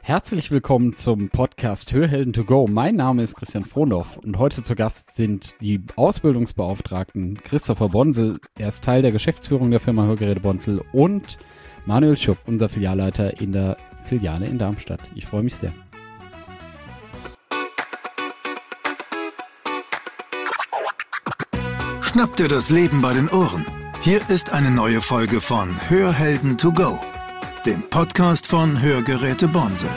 Herzlich willkommen zum Podcast Hörhelden to go. Mein Name ist Christian Frohndorff und heute zu Gast sind die Ausbildungsbeauftragten Christopher Bonsel, er ist Teil der Geschäftsführung der Firma Hörgeräte Bonsel, und Manuel Schupp, unser Filialleiter in der Filiale in Darmstadt. Ich freue mich sehr. Schnapp dir das Leben bei den Ohren. Hier ist eine neue Folge von Hörhelden to go, dem Podcast von Hörgeräte Bonsel.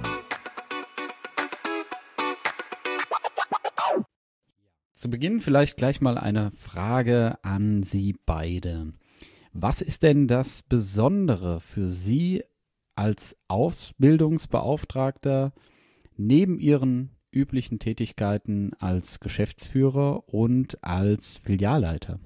Zu Beginn vielleicht gleich mal eine Frage an Sie beide. Was ist denn das Besondere für Sie als Ausbildungsbeauftragter neben Ihren üblichen Tätigkeiten als Geschäftsführer und als Filialleiter?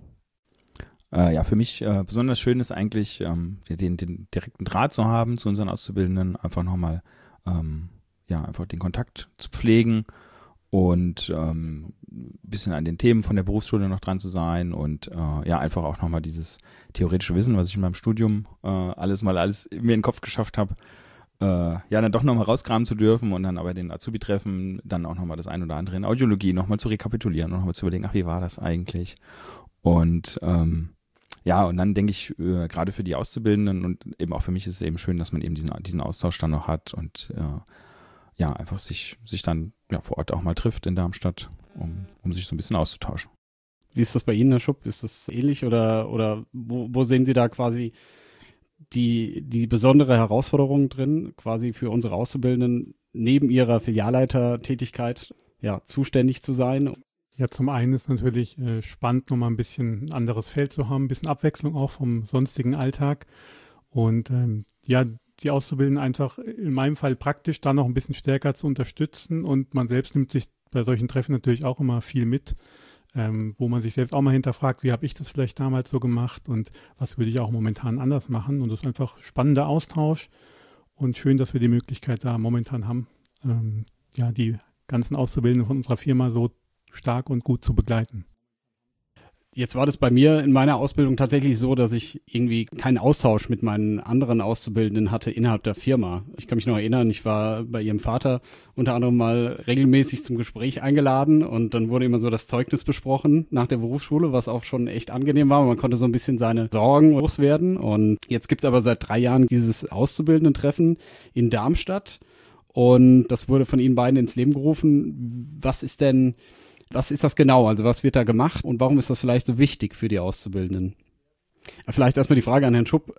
Für mich besonders schön ist eigentlich, den direkten Draht zu haben zu unseren Auszubildenden, einfach nochmal einfach den Kontakt zu pflegen und ein bisschen an den Themen von der Berufsschule noch dran zu sein und einfach auch nochmal dieses theoretische Wissen, was ich in meinem Studium alles mir in den Kopf geschafft habe, dann doch nochmal rauskramen zu dürfen und dann aber den Azubi-Treffen dann auch nochmal das ein oder andere in Audiologie nochmal zu rekapitulieren und nochmal zu überlegen, wie war das eigentlich? Und und dann denke ich, gerade für die Auszubildenden und eben auch für mich ist es eben schön, dass man eben diesen Austausch dann noch hat und einfach sich dann vor Ort auch mal trifft in Darmstadt, um sich so ein bisschen auszutauschen. Wie ist das bei Ihnen, Herr Schupp? Ist das ähnlich oder wo sehen Sie da quasi die besondere Herausforderung drin, quasi für unsere Auszubildenden neben ihrer Filialleitertätigkeit zuständig zu sein? Ja, zum einen ist natürlich spannend, nochmal ein bisschen ein anderes Feld zu haben, ein bisschen Abwechslung auch vom sonstigen Alltag. Und die Auszubildenden einfach in meinem Fall praktisch da noch ein bisschen stärker zu unterstützen. Und man selbst nimmt sich bei solchen Treffen natürlich auch immer viel mit, wo man sich selbst auch mal hinterfragt, wie habe ich das vielleicht damals so gemacht und was würde ich auch momentan anders machen. Und das ist einfach spannender Austausch und schön, dass wir die Möglichkeit da momentan haben, die ganzen Auszubildenden von unserer Firma so stark und gut zu begleiten. Jetzt war das bei mir in meiner Ausbildung tatsächlich so, dass ich irgendwie keinen Austausch mit meinen anderen Auszubildenden hatte innerhalb der Firma. Ich kann mich noch erinnern, ich war bei ihrem Vater unter anderem mal regelmäßig zum Gespräch eingeladen und dann wurde immer so das Zeugnis besprochen nach der Berufsschule, was auch schon echt angenehm war. Man konnte so ein bisschen seine Sorgen loswerden, und jetzt gibt es aber seit 3 Jahren dieses Auszubildenden-Treffen in Darmstadt und das wurde von Ihnen beiden ins Leben gerufen. Was ist das genau? Also was wird da gemacht und warum ist das vielleicht so wichtig für die Auszubildenden? Vielleicht erstmal die Frage an Herrn Schupp.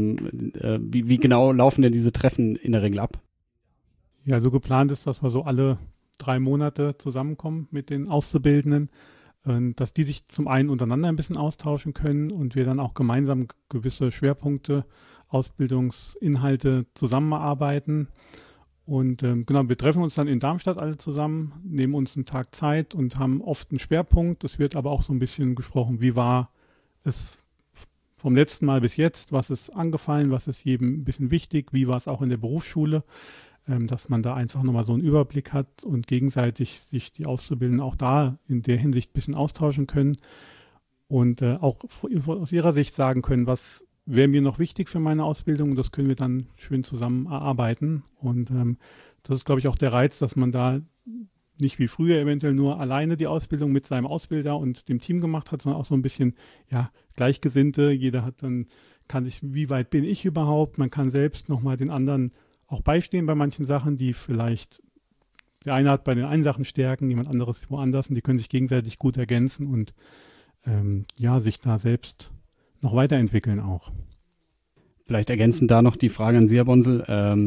Wie genau laufen denn diese Treffen in der Regel ab? Ja, so geplant ist, dass wir so alle 3 Monate zusammenkommen mit den Auszubildenden, dass die sich zum einen untereinander ein bisschen austauschen können und wir dann auch gemeinsam gewisse Schwerpunkte, Ausbildungsinhalte zusammenarbeiten. Und wir treffen uns dann in Darmstadt alle zusammen, nehmen uns einen Tag Zeit und haben oft einen Schwerpunkt. Es wird aber auch so ein bisschen gesprochen, wie war es vom letzten Mal bis jetzt, was ist angefallen, was ist jedem ein bisschen wichtig, wie war es auch in der Berufsschule, dass man da einfach nochmal so einen Überblick hat und gegenseitig sich die Auszubildenden auch da in der Hinsicht ein bisschen austauschen können und auch aus ihrer Sicht sagen können, was wäre mir noch wichtig für meine Ausbildung. Das können wir dann schön zusammen erarbeiten. Und das ist, glaube ich, auch der Reiz, dass man da nicht wie früher eventuell nur alleine die Ausbildung mit seinem Ausbilder und dem Team gemacht hat, sondern auch so ein bisschen, Gleichgesinnte. Jeder wie weit bin ich überhaupt? Man kann selbst nochmal den anderen auch beistehen bei manchen Sachen, die vielleicht, der eine hat bei den einen Sachen Stärken, jemand anderes woanders, und die können sich gegenseitig gut ergänzen und sich da selbst noch weiterentwickeln auch. Vielleicht ergänzend da noch die Frage an Sie, Herr Bonsel.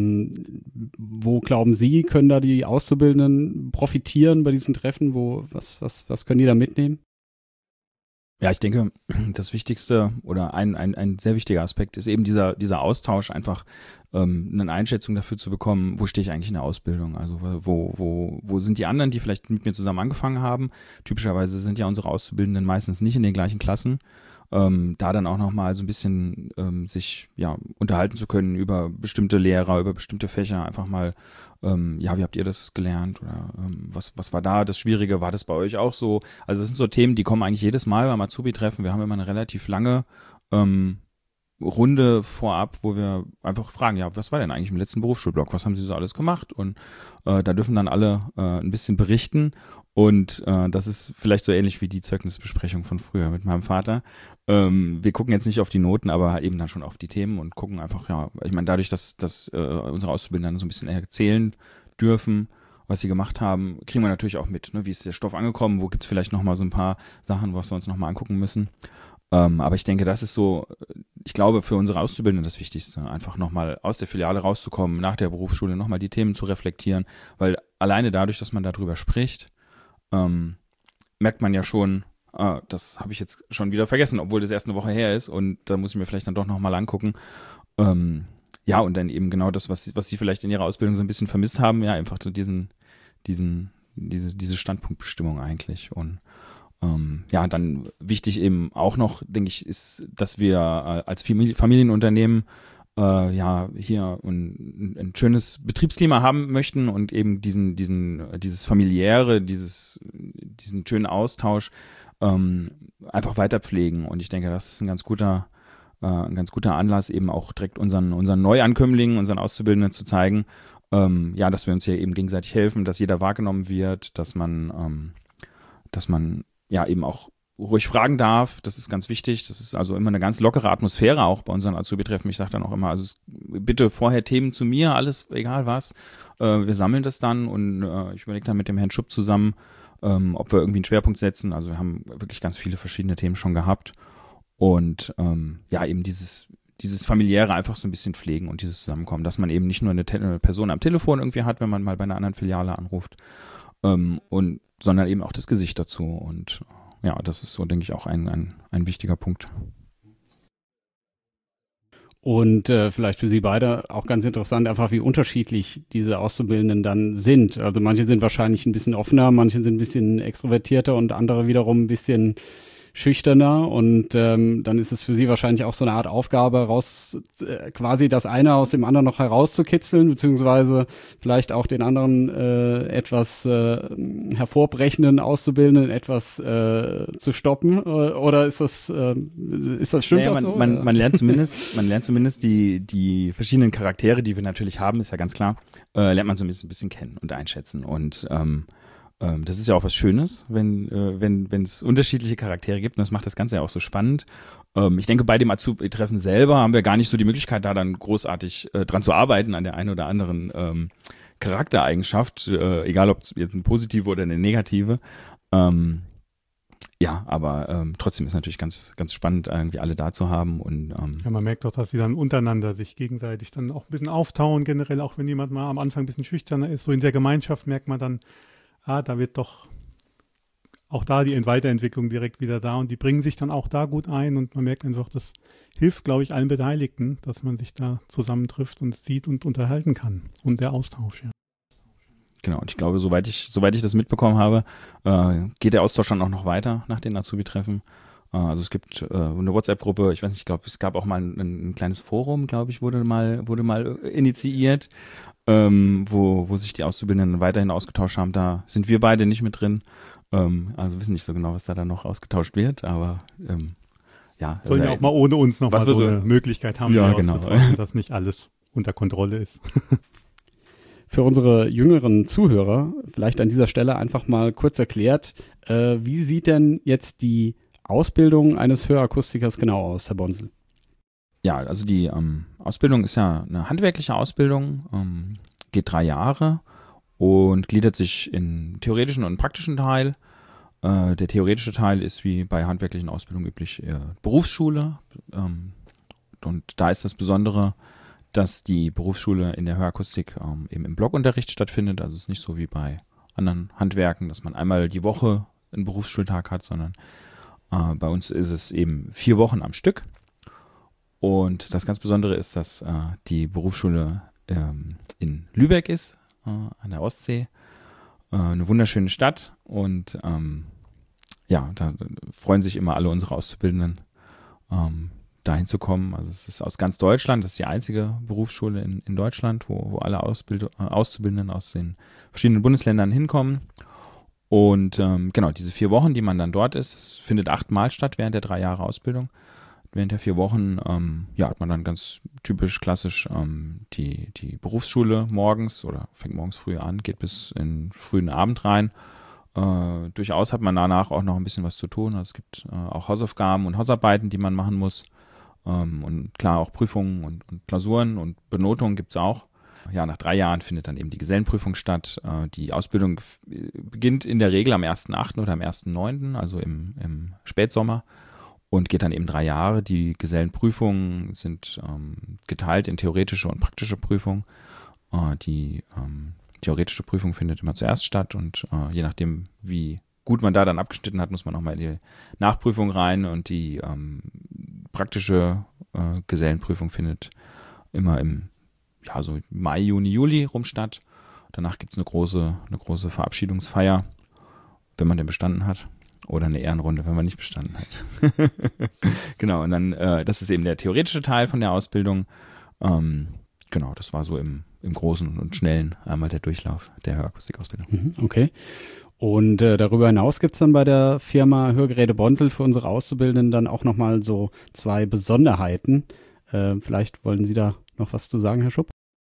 Wo glauben Sie, können da die Auszubildenden profitieren bei diesen Treffen? Was können die da mitnehmen? Ja, ich denke, das Wichtigste oder ein sehr wichtiger Aspekt ist eben dieser Austausch, einfach eine Einschätzung dafür zu bekommen, wo stehe ich eigentlich in der Ausbildung? Also wo sind die anderen, die vielleicht mit mir zusammen angefangen haben? Typischerweise sind ja unsere Auszubildenden meistens nicht in den gleichen Klassen. Da dann auch nochmal so ein bisschen sich unterhalten zu können über bestimmte Lehrer, über bestimmte Fächer, einfach mal, wie habt ihr das gelernt oder was war da das Schwierige, war das bei euch auch so? Also das sind so Themen, die kommen eigentlich jedes Mal beim Azubi-Treffen. Wir haben immer eine relativ lange Runde vorab, wo wir einfach fragen, ja, was war denn eigentlich im letzten Berufsschulblock? Was haben Sie so alles gemacht? Und da dürfen dann alle ein bisschen berichten. Und das ist vielleicht so ähnlich wie die Zeugnisbesprechung von früher mit meinem Vater. Wir gucken jetzt nicht auf die Noten, aber eben dann schon auf die Themen und gucken einfach, ja, ich meine, dadurch, dass unsere Auszubildenden so ein bisschen erzählen dürfen, was sie gemacht haben, kriegen wir natürlich auch mit, ne? Wie ist der Stoff angekommen, wo gibt es vielleicht nochmal so ein paar Sachen, was wir uns nochmal angucken müssen. Aber ich denke, das ist so, ich glaube, für unsere Auszubildenden das Wichtigste, einfach nochmal aus der Filiale rauszukommen, nach der Berufsschule nochmal die Themen zu reflektieren, weil alleine dadurch, dass man darüber spricht, merkt man ja schon, das habe ich jetzt schon wieder vergessen, obwohl das erst eine Woche her ist und da muss ich mir vielleicht dann doch nochmal angucken. Ja, und dann eben genau das, was Sie vielleicht in Ihrer Ausbildung so ein bisschen vermisst haben, ja, einfach so diese Standpunktbestimmung eigentlich. Und ja, dann wichtig eben auch noch, denke ich, ist, dass wir als Familienunternehmen ja hier ein schönes Betriebsklima haben möchten und eben dieses familiäre, diesen schönen Austausch einfach weiter pflegen. Und ich denke, das ist ein ganz guter Anlass, eben auch direkt unseren Neuankömmlingen, unseren Auszubildenden zu zeigen, ja, dass wir uns hier eben gegenseitig helfen, dass jeder wahrgenommen wird, dass man ja eben auch ruhig fragen darf. Das ist ganz wichtig. Das ist also immer eine ganz lockere Atmosphäre auch bei unseren Azubi-Treffen. Ich sage dann auch immer, also bitte vorher Themen zu mir, alles, egal was. Wir sammeln das dann und ich überlege dann mit dem Herrn Schupp zusammen, ob wir irgendwie einen Schwerpunkt setzen. Also wir haben wirklich ganz viele verschiedene Themen schon gehabt und ja, eben dieses familiäre einfach so ein bisschen pflegen und dieses Zusammenkommen, dass man eben nicht nur eine Person am Telefon irgendwie hat, wenn man mal bei einer anderen Filiale anruft, sondern eben auch das Gesicht dazu. Und ja, das ist so, denke ich, auch ein wichtiger Punkt. Und vielleicht für Sie beide auch ganz interessant, einfach wie unterschiedlich diese Auszubildenden dann sind. Also manche sind wahrscheinlich ein bisschen offener, manche sind ein bisschen extrovertierter und andere wiederum ein bisschen schüchterner. Und dann ist es für Sie wahrscheinlich auch so eine Art Aufgabe, quasi das eine aus dem anderen noch herauszukitzeln, beziehungsweise vielleicht auch den anderen etwas hervorbrechenden Auszubildenden etwas zu stoppen. Oder ist das stimmt naja, das so? Man lernt zumindest die verschiedenen Charaktere, die wir natürlich haben, ist ja ganz klar, lernt man so ein bisschen kennen und einschätzen. Und das ist ja auch was Schönes, wenn es unterschiedliche Charaktere gibt und das macht das Ganze ja auch so spannend. Ich denke, bei dem Azubi-Treffen selber haben wir gar nicht so die Möglichkeit, da dann großartig dran zu arbeiten, an der einen oder anderen Charaktereigenschaft, egal ob es jetzt eine positive oder eine negative. Ja, aber trotzdem ist natürlich ganz, ganz spannend, irgendwie alle da zu haben. Und, ja, man merkt doch, dass sie dann untereinander sich gegenseitig dann auch ein bisschen auftauen, generell, auch wenn jemand mal am Anfang ein bisschen schüchterner ist. So in der Gemeinschaft merkt man dann, da wird doch auch da die Weiterentwicklung direkt wieder da und die bringen sich dann auch da gut ein und man merkt einfach, das hilft, glaube ich, allen Beteiligten, dass man sich da zusammentrifft und sieht und unterhalten kann und der Austausch, ja. Genau, und ich glaube, soweit ich das mitbekommen habe, geht der Austausch dann auch noch weiter nach den Azubi-Treffen. Also es gibt eine WhatsApp-Gruppe, ich weiß nicht, ich glaube, es gab auch mal ein kleines Forum, glaube ich, wurde mal initiiert, wo sich die Auszubildenden weiterhin ausgetauscht haben. Da sind wir beide nicht mit drin. Also wissen nicht so genau, was da dann noch ausgetauscht wird, aber ja. Sollen ja auch mal ohne uns noch mal so eine Möglichkeit haben, ja, genau, dass nicht alles unter Kontrolle ist. Für unsere jüngeren Zuhörer vielleicht an dieser Stelle einfach mal kurz erklärt, wie sieht denn jetzt die Ausbildung eines Hörakustikers genau aus, Herr Bonsel? Ja, also die Ausbildung ist ja eine handwerkliche Ausbildung, geht 3 Jahre und gliedert sich in theoretischen und praktischen Teil. Der theoretische Teil ist wie bei handwerklichen Ausbildungen üblich Berufsschule. Und da ist das Besondere, dass die Berufsschule in der Hörakustik eben im Blockunterricht stattfindet. Also es ist nicht so wie bei anderen Handwerken, dass man einmal die Woche einen Berufsschultag hat, sondern bei uns ist es eben 4 Wochen am Stück. Und das ganz Besondere ist, dass die Berufsschule in Lübeck ist, an der Ostsee. Eine wunderschöne Stadt. Und ja, da freuen sich immer alle unsere Auszubildenden, dahin zu kommen. Also es ist aus ganz Deutschland, das ist die einzige Berufsschule in Deutschland, wo alle Auszubildenden aus den verschiedenen Bundesländern hinkommen. Und genau, diese 4 Wochen, die man dann dort ist, es findet 8-mal statt während der 3 Jahre Ausbildung. Während der 4 Wochen hat man dann ganz typisch klassisch die Berufsschule morgens oder fängt morgens früh an, geht bis in frühen Abend rein. Durchaus hat man danach auch noch ein bisschen was zu tun. Also es gibt auch Hausaufgaben und Hausarbeiten, die man machen muss. Und klar auch Prüfungen und Klausuren und Benotungen gibt es auch. Ja, nach 3 Jahren findet dann eben die Gesellenprüfung statt. Die Ausbildung beginnt in der Regel am 1.8. oder am 1.9., also im Spätsommer, und geht dann eben 3 Jahre. Die Gesellenprüfungen sind geteilt in theoretische und praktische Prüfung. Die theoretische Prüfung findet immer zuerst statt und je nachdem, wie gut man da dann abgeschnitten hat, muss man nochmal in die Nachprüfung rein, und die praktische Gesellenprüfung findet immer im so Mai, Juni, Juli rum statt. Danach gibt es eine große Verabschiedungsfeier, wenn man denn bestanden hat. Oder eine Ehrenrunde, wenn man nicht bestanden hat. Genau, und dann, das ist eben der theoretische Teil von der Ausbildung. Genau, das war so im Großen und Schnellen einmal der Durchlauf der Hörakustikausbildung. Okay. Und darüber hinaus gibt es dann bei der Firma Hörgeräte Bonsel für unsere Auszubildenden dann auch nochmal so 2 Besonderheiten. Vielleicht wollen Sie da noch was zu sagen, Herr Schupp?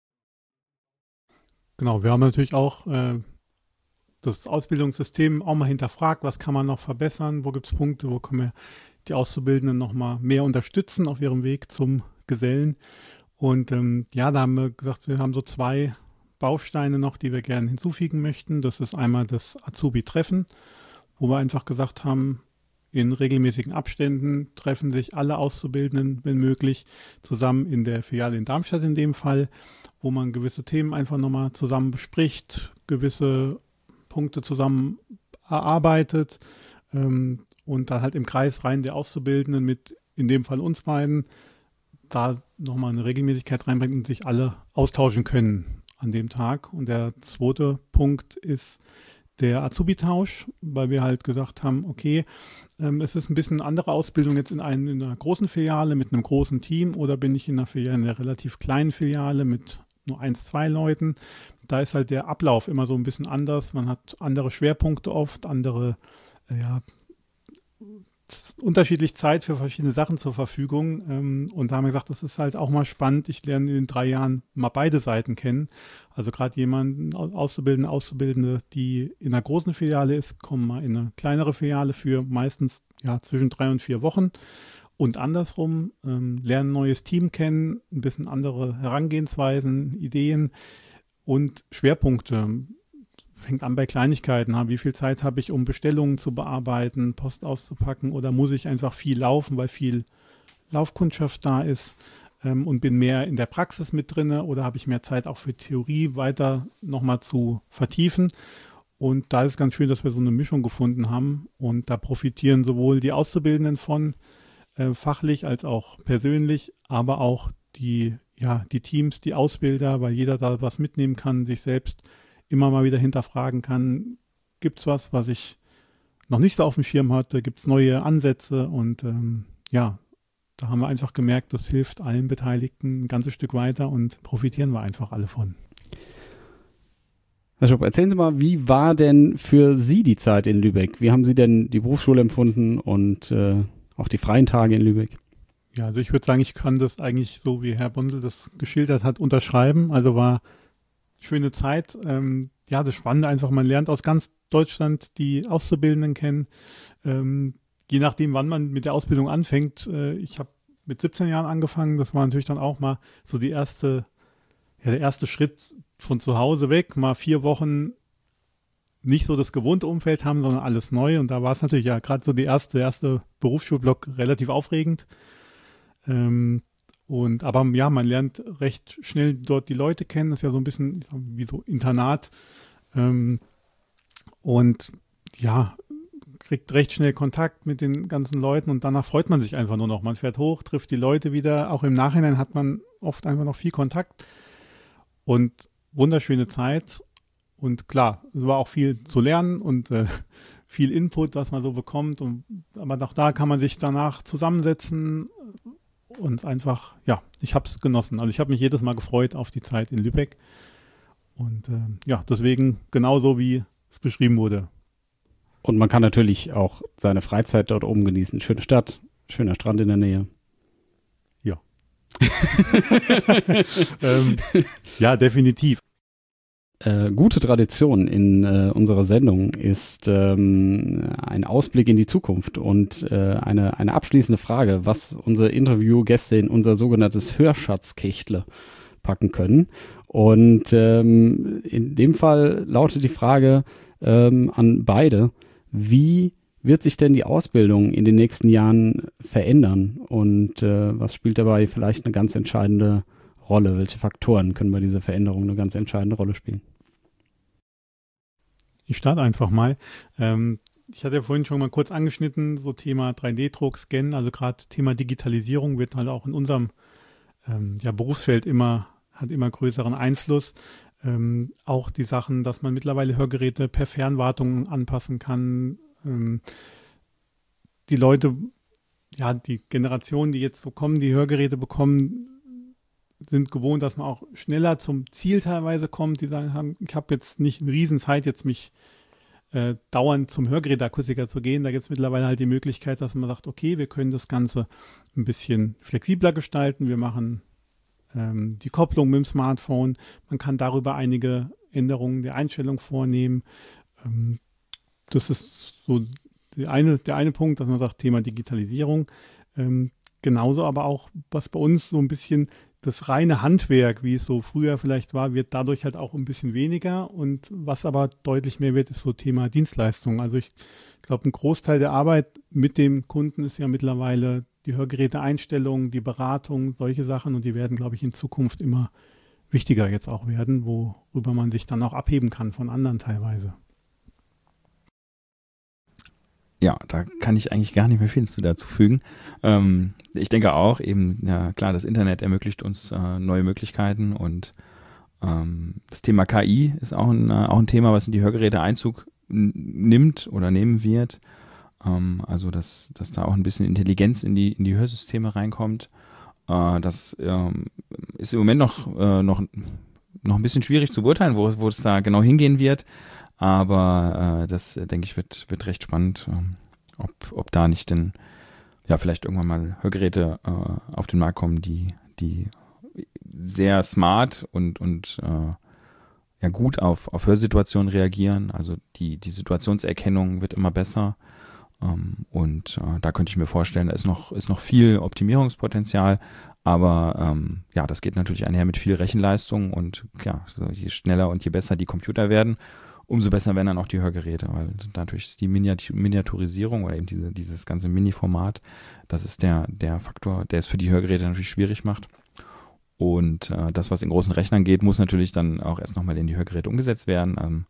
Genau, wir haben natürlich auch das Ausbildungssystem auch mal hinterfragt, was kann man noch verbessern, wo gibt es Punkte, wo können wir die Auszubildenden noch mal mehr unterstützen auf ihrem Weg zum Gesellen. Und da haben wir gesagt, wir haben so 2 Bausteine noch, die wir gerne hinzufügen möchten. Das ist einmal das Azubi-Treffen, wo wir einfach gesagt haben, in regelmäßigen Abständen treffen sich alle Auszubildenden, wenn möglich, zusammen in der Filiale in Darmstadt in dem Fall, wo man gewisse Themen einfach nochmal zusammen bespricht, gewisse Punkte zusammen erarbeitet und dann halt im Kreis rein der Auszubildenden mit, in dem Fall uns beiden, da nochmal eine Regelmäßigkeit reinbringt und sich alle austauschen können an dem Tag. Und der zweite Punkt ist der Azubi-Tausch, weil wir halt gesagt haben, okay, es ist ein bisschen eine andere Ausbildung jetzt in einer großen Filiale mit einem großen Team, oder bin ich in einer relativ kleinen Filiale mit nur 1, 2 Leuten. Da ist halt der Ablauf immer so ein bisschen anders. Man hat andere Schwerpunkte oft, unterschiedlich Zeit für verschiedene Sachen zur Verfügung. Und da haben wir gesagt, das ist halt auch mal spannend. Ich lerne in den 3 Jahren mal beide Seiten kennen. Also gerade jemanden, Auszubildende, die in einer großen Filiale ist, kommen mal in eine kleinere Filiale für meistens zwischen 3 und 4 Wochen. Und andersrum, lernen ein neues Team kennen, ein bisschen andere Herangehensweisen, Ideen und Schwerpunkte. Fängt an bei Kleinigkeiten. Wie viel Zeit habe ich, um Bestellungen zu bearbeiten, Post auszupacken, oder muss ich einfach viel laufen, weil viel Laufkundschaft da ist und bin mehr in der Praxis mit drin, oder habe ich mehr Zeit auch für Theorie weiter nochmal zu vertiefen. Und da ist es ganz schön, dass wir so eine Mischung gefunden haben, und da profitieren sowohl die Auszubildenden von, fachlich als auch persönlich, aber auch die Teams, die Ausbilder, weil jeder da was mitnehmen kann, sich selbst immer mal wieder hinterfragen kann, gibt es was ich noch nicht so auf dem Schirm hatte, gibt es neue Ansätze, und da haben wir einfach gemerkt, das hilft allen Beteiligten ein ganzes Stück weiter, und profitieren wir einfach alle von. Herr Schupp, erzählen Sie mal, wie war denn für Sie die Zeit in Lübeck? Wie haben Sie denn die Berufsschule empfunden und auch die freien Tage in Lübeck? Ja, also ich würde sagen, ich kann das eigentlich so, wie Herr Bonsel das geschildert hat, unterschreiben. Also war schöne Zeit. Das Spannende einfach, man lernt aus ganz Deutschland die Auszubildenden kennen. Je nachdem, wann man mit der Ausbildung anfängt. Ich habe mit 17 Jahren angefangen. Das war natürlich dann auch mal so der erste Schritt von zu Hause weg. Mal 4 Wochen nicht so das gewohnte Umfeld haben, sondern alles neu. Und da war es natürlich gerade so der erste Berufsschulblock relativ aufregend. Aber man lernt recht schnell dort die Leute kennen. Das ist ja so ein bisschen wie so Internat. Kriegt recht schnell Kontakt mit den ganzen Leuten, und danach freut man sich einfach nur noch. Man fährt hoch, trifft die Leute wieder. Auch im Nachhinein hat man oft einfach noch viel Kontakt. Und wunderschöne Zeit. Und klar, es war auch viel zu lernen und viel Input, was man so bekommt. Aber auch da kann man sich danach zusammensetzen und einfach, ich habe es genossen. Also ich habe mich jedes Mal gefreut auf die Zeit in Lübeck. Und deswegen genauso, wie es beschrieben wurde. Und man kann natürlich auch seine Freizeit dort oben genießen. Schöne Stadt, schöner Strand in der Nähe. Ja, definitiv. Gute Tradition in unserer Sendung ist ein Ausblick in die Zukunft und eine abschließende Frage, was unsere Interviewgäste in unser sogenanntes Hörschatzkächtle packen können. Und in dem Fall lautet die Frage an beide, wie wird sich denn die Ausbildung in den nächsten Jahren verändern und was spielt dabei vielleicht eine ganz entscheidende Rolle? Welche Faktoren können bei dieser Veränderung eine ganz entscheidende Rolle spielen? Ich starte einfach mal. Ich hatte ja vorhin schon mal kurz angeschnitten, so Thema 3D-Druck, Scannen, also gerade Thema Digitalisierung wird halt auch in unserem Berufsfeld hat immer größeren Einfluss. Auch die Sachen, dass man mittlerweile Hörgeräte per Fernwartung anpassen kann. Die Leute, die Generationen, die jetzt so kommen, die Hörgeräte bekommen, sind gewohnt, dass man auch schneller zum Ziel teilweise kommt. Die sagen, ich habe jetzt nicht eine Riesenzeit, jetzt mich dauernd zum Hörgeräteakustiker zu gehen. Da gibt es mittlerweile halt die Möglichkeit, dass man sagt, okay, wir können das Ganze ein bisschen flexibler gestalten. Wir machen die Kopplung mit dem Smartphone. Man kann darüber einige Änderungen der Einstellung vornehmen. Das ist so der eine Punkt, dass man sagt, Thema Digitalisierung. Genauso aber auch, was bei uns so ein bisschen das reine Handwerk, wie es so früher vielleicht war, wird dadurch halt auch ein bisschen weniger. Und was aber deutlich mehr wird, ist so Thema Dienstleistung. Also ich glaube, ein Großteil der Arbeit mit dem Kunden ist ja mittlerweile die Hörgeräteeinstellung, die Beratung, solche Sachen. Und die werden, glaube ich, in Zukunft immer wichtiger jetzt auch werden, worüber man sich dann auch abheben kann von anderen teilweise. Ja, da kann ich eigentlich gar nicht mehr viel dazu fügen. Ich denke auch eben, ja klar, das Internet ermöglicht uns neue Möglichkeiten und das Thema KI ist auch ein Thema, was in die Hörgeräte Einzug nimmt oder nehmen wird. Also, dass da auch ein bisschen Intelligenz in die Hörsysteme reinkommt. Das ist im Moment noch ein bisschen schwierig zu beurteilen, wo es da genau hingehen wird. Aber das, denke ich, wird recht spannend, ob da nicht denn vielleicht irgendwann mal Hörgeräte auf den Markt kommen, die sehr smart und gut auf Hörsituationen reagieren. Also die Situationserkennung wird immer besser. Und da könnte ich mir vorstellen, da ist noch viel Optimierungspotenzial. Aber das geht natürlich einher mit viel Rechenleistung und klar, je schneller und je besser die Computer werden, umso besser werden dann auch die Hörgeräte, weil dadurch ist die Miniaturisierung oder eben dieses ganze Mini-Format, das ist der Faktor, der es für die Hörgeräte natürlich schwierig macht. Und das, was in großen Rechnern geht, muss natürlich dann auch erst nochmal in die Hörgeräte umgesetzt werden.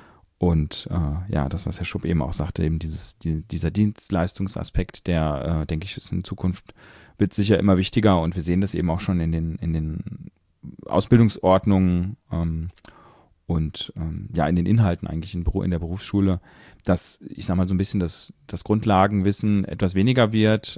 Das, was Herr Schupp eben auch sagte, eben dieser Dienstleistungsaspekt, der, denke ich, ist in Zukunft, wird sicher immer wichtiger und wir sehen das eben auch schon in den Ausbildungsordnungen und in den Inhalten eigentlich in der Berufsschule, dass, ich sag mal, so ein bisschen das Grundlagenwissen etwas weniger wird,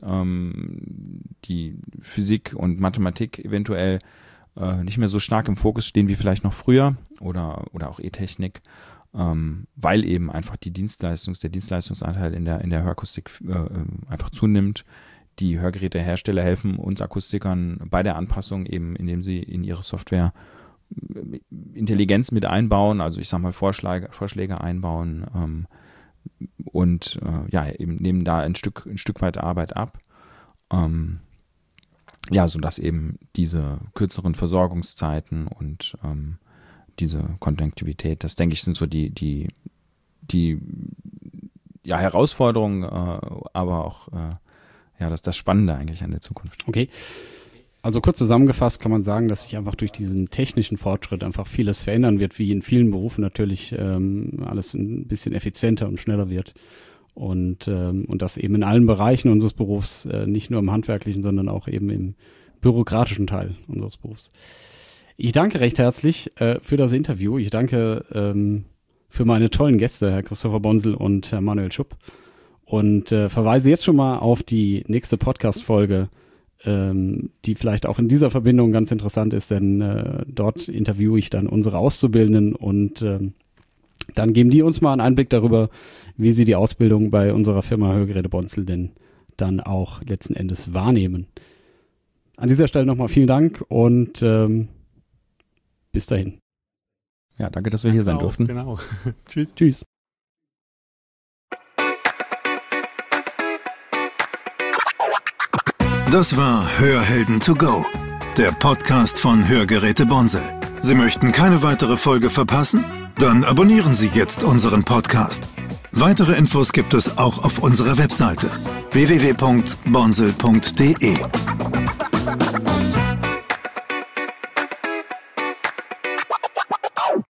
die Physik und Mathematik eventuell nicht mehr so stark im Fokus stehen wie vielleicht noch früher oder auch E-Technik, weil eben einfach der Dienstleistungsanteil in der Hörakustik einfach zunimmt. Die Hörgerätehersteller helfen uns Akustikern bei der Anpassung eben, indem sie in ihre Software Intelligenz mit einbauen, also ich sag mal Vorschläge einbauen eben nehmen da ein Stück weit Arbeit ab, sodass eben diese kürzeren Versorgungszeiten und diese Konnektivität, das denke ich sind so die Herausforderungen, aber auch das Spannende eigentlich an der Zukunft. Okay. Also kurz zusammengefasst kann man sagen, dass sich einfach durch diesen technischen Fortschritt einfach vieles verändern wird, wie in vielen Berufen natürlich alles ein bisschen effizienter und schneller wird und das eben in allen Bereichen unseres Berufs, nicht nur im handwerklichen, sondern auch eben im bürokratischen Teil unseres Berufs. Ich danke recht herzlich für das Interview. Ich danke für meine tollen Gäste, Herr Christopher Bonsel und Herr Manuel Schupp, und verweise jetzt schon mal auf die nächste Podcast-Folge, die vielleicht auch in dieser Verbindung ganz interessant ist, denn dort interviewe ich dann unsere Auszubildenden und dann geben die uns mal einen Einblick darüber, wie sie die Ausbildung bei unserer Firma Hörgeräte Bonsel denn dann auch letzten Endes wahrnehmen. an dieser Stelle nochmal vielen Dank und bis dahin. Ja, danke, dass wir hier sein durften. Genau. Tschüss. Tschüss. Das war Hörhelden to go, der Podcast von Hörgeräte Bonsel. Sie möchten keine weitere Folge verpassen? Dann abonnieren Sie jetzt unseren Podcast. Weitere Infos gibt es auch auf unserer Webseite www.bonsel.de.